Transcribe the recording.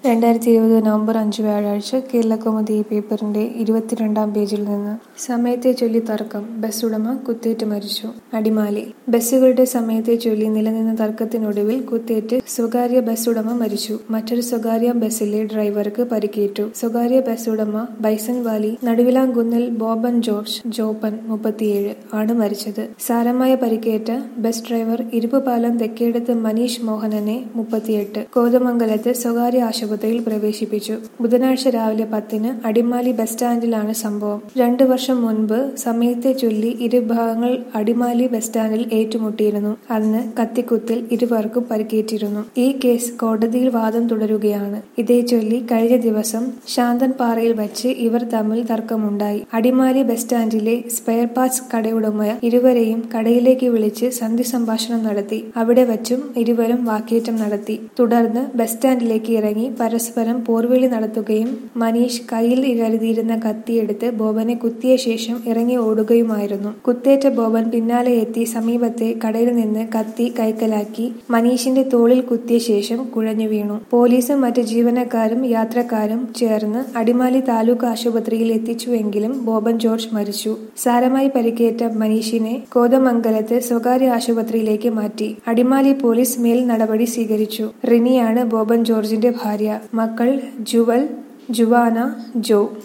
2020 November 5 വ്യാഴാഴ്ച കേരളകൗമുദി പേപ്പറിന്റെ 22-ാം പേജിൽ നിന്ന്. സമയത്തെ ചൊല്ലി തർക്കം, ബസ്സുടമ കുത്തേറ്റ് മരിച്ചു. അടിമാലി. ബസ്സുകളുടെ സമയത്തെ ചൊല്ലി നിലനിന്ന തർക്കത്തിനൊടുവിൽ കുത്തേറ്റ് സ്വകാര്യ ബസ്സുടമ മരിച്ചു. മറ്റൊരു സ്വകാര്യ ബസ്സിലെ ഡ്രൈവർക്ക് പരിക്കേറ്റു. സ്വകാര്യ ബസ്സുടമ ബൈസൺ വാലി നടുവിലാംകുന്നിൽ ബോബൻ ജോർജ് ജോപ്പൻ 37 ആണ് മരിച്ചത്. സാരമായ പരിക്കേറ്റ ബസ് ഡ്രൈവർ ഇരുമ്പുപാലം തെക്കേടത്ത് മനീഷ് മോഹനനെ 38 കോതമംഗലത്ത് സ്വകാര്യ ആശുപത്രിയിൽ പ്രവേശിപ്പിച്ചു. ബുധനാഴ്ച രാവിലെ 10-ന് അടിമാലി ബസ് സ്റ്റാൻഡിലാണ് സംഭവം. 2 വർഷം മുൻപ് സമയത്തെ ചൊല്ലി ഇരുഭാഗങ്ങൾ അടിമാലി ബസ് സ്റ്റാൻഡിൽ ഏറ്റുമുട്ടിയിരുന്നു. അന്ന് കത്തിക്കുത്തിൽ ഇരുവർക്കും പരിക്കേറ്റിരുന്നു. ഈ കേസ് കോടതിയിൽ വാദം തുടരുകയാണ്. ഇതേച്ചൊല്ലി കഴിഞ്ഞ ദിവസം ശാന്തൻപാറയിൽ വച്ച് ഇവർ തമ്മിൽ തർക്കമുണ്ടായി. അടിമാലി ബസ് സ്റ്റാൻഡിലെ സ്പെയർ പാർട്സ് കടയുടമ ഇരുവരെയും കടയിലേക്ക് വിളിച്ച് സന്ധി സംഭാഷണം നടത്തി. അവിടെ വച്ചും ഇരുവരും വാക്കേറ്റം നടത്തി. തുടർന്ന് ബസ് സ്റ്റാൻഡിലേക്ക് ഇറങ്ങി പരസ്പരം പോർവിളി നടത്തുകയും മനീഷ് കയ്യിൽ കരുതിയിരുന്ന കത്തിയെടുത്ത് ബോബനെ കുത്തിയ ശേഷം ഇറങ്ങി ഓടുകയുമായിരുന്നു. കുത്തേറ്റ ബോബൻ പിന്നാലെ എത്തി സമീപത്തെ കടയിൽ നിന്ന് കത്തി കൈക്കലാക്കി മനീഷിന്റെ തോളിൽ കുത്തിയ ശേഷം കുഴഞ്ഞു വീണു. പോലീസും മറ്റ് ജീവനക്കാരും യാത്രക്കാരും ചേർന്ന് അടിമാലി താലൂക്ക് ആശുപത്രിയിൽ എത്തിച്ചുവെങ്കിലും ബോബൻ ജോർജ് മരിച്ചു. സാരമായി പരിക്കേറ്റ മനീഷിനെ കോതമംഗലത്ത് സ്വകാര്യ ആശുപത്രിയിലേക്ക് മാറ്റി. അടിമാലി പോലീസ് മേൽ നടപടി സ്വീകരിച്ചു. റിനിയാണ് ബോബൻ ജോർജിന്റെ ഭാര്യ. മക്കൾ ജുവൽ, ജുവാന, ജോ.